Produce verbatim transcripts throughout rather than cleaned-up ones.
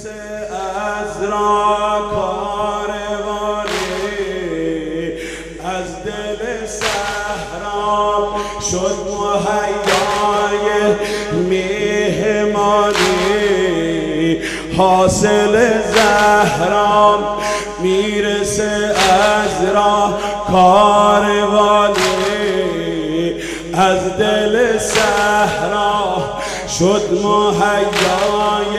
عذرا کاروانی از دل صحرا شد مهیای میهمانی حاصل زهرا میرسه عذرا کاروانی از دل صحرا شد مهیای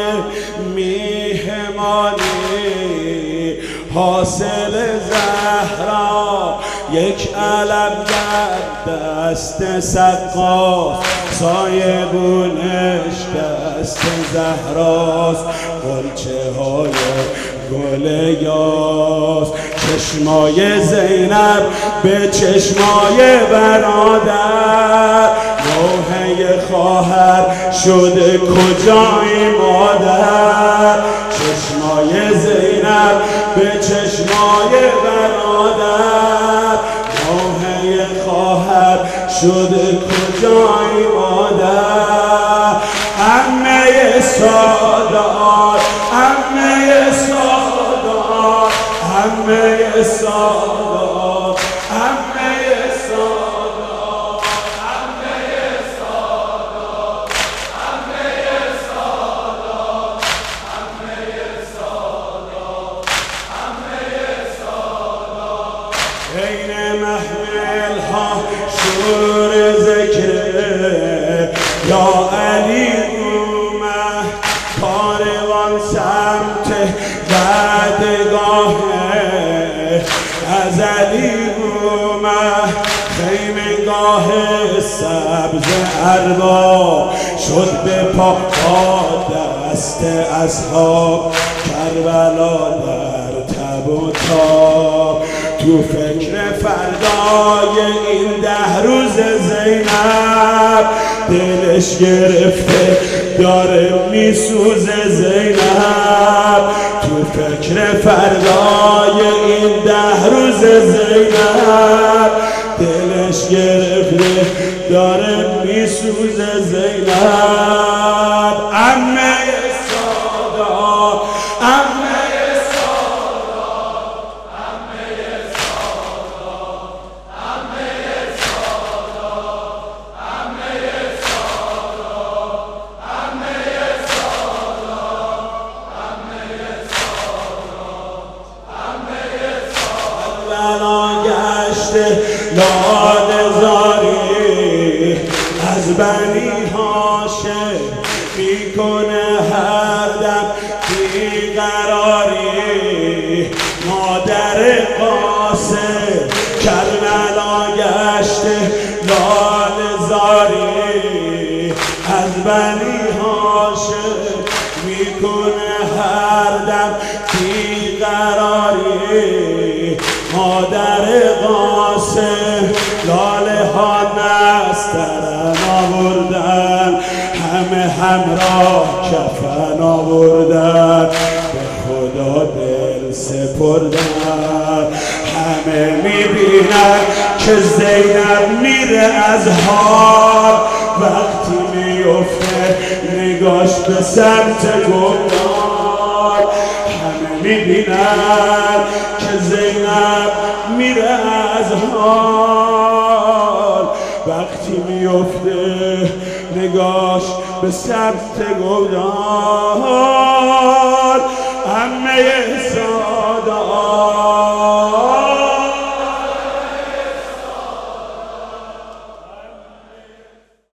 میهمانی حاصل زهرا یک علم در دست سقاست سایبونش دست زهراست غنچه های گل یاس چشمای زینب به چشمای برادر نوحه خواهر شده کجای مادر چشمای زینب به چشمای برادر نوحه خواهر شده کجای مادر عمه سادات عمه سادات عمه سادات عمه سادات عمه سادات عمه سادات عمه سادات عمه سادات عین محمل ها شور ذکر یا علی اومد کاروان سمت بعدگاه از علی اومد خیمگاه سبز ارباب شد به پا دست اصحاب کربلا در تب و تاب تو فکر فردای این ده روز زینب دلش گرفته داره میسوزه زینب تو فکر فردای این ده روز زینب دلش گرفته داره میسوزه زینب عمه سادات عمه لاله زاری از بنی هاشم میکنه هر دم بیقراری مادر قاسم کربلا گشته لاله زاری از بنی هاشم میکنه هر دم بیقراری مادر قاسم لاله ها نسترن آوردن همه همراه کفن آوردن به خدا دل سپردن همه میبینن که زینب میره از حال وقتی میفته نگاش به سمت گلدان همه میبینن که زینب میره از حال وقتی میفته نگاش به سمت گلدان عمه سادات